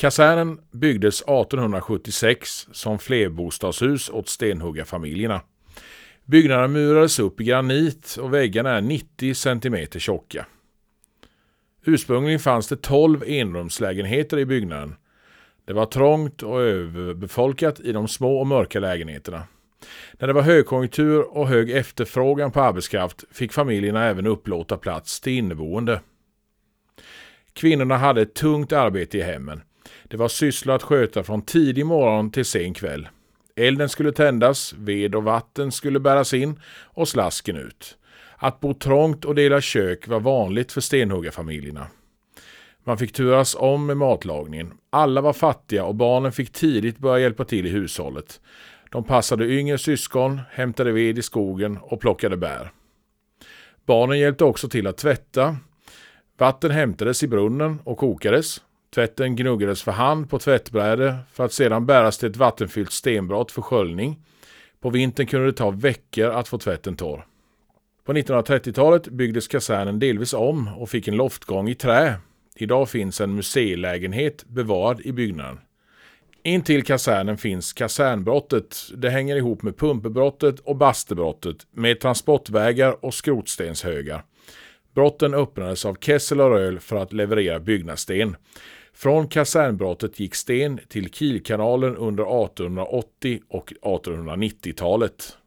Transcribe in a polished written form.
Kasernen byggdes 1876 som flerbostadshus åt stenhuggarfamiljerna. Byggnaden murades upp i granit och väggarna är 90 cm tjocka. Ursprungligen fanns det 12 enrumslägenheter i byggnaden. Det var trångt och överbefolkat i de små och mörka lägenheterna. När det var högkonjunktur och hög efterfrågan på arbetskraft fick familjerna även upplåta plats till inneboende. Kvinnorna hade ett tungt arbete i hemmen. Det var sysslor att sköta från tidig morgon till sen kväll. Elden skulle tändas, ved och vatten skulle bäras in och slasken ut. Att bo trångt och dela kök var vanligt för stenhuggarfamiljerna. Man fick turas om med matlagningen. Alla var fattiga och barnen fick tidigt börja hjälpa till i hushållet. De passade yngre syskon, hämtade ved i skogen och plockade bär. Barnen hjälpte också till att tvätta. Vatten hämtades i brunnen och kokades. Tvätten gnuggades för hand på tvättbräde för att sedan bäras till ett vattenfyllt stenbrott för sköljning. På vintern kunde det ta veckor att få tvätten torr. På 1930-talet byggdes kasernen delvis om och fick en loftgång i trä. Idag finns en museilägenhet bevarad i byggnaden. Intill kasernen finns kasernbrottet. Det hänger ihop med pumpebrottet och bastebrottet med transportvägar och skrotstenshögar. Brotten öppnades av Kessel och Röhl för att leverera byggnadssten. Från kasernbrottet gick sten till Kielkanalen under 1880 och 1890-talet.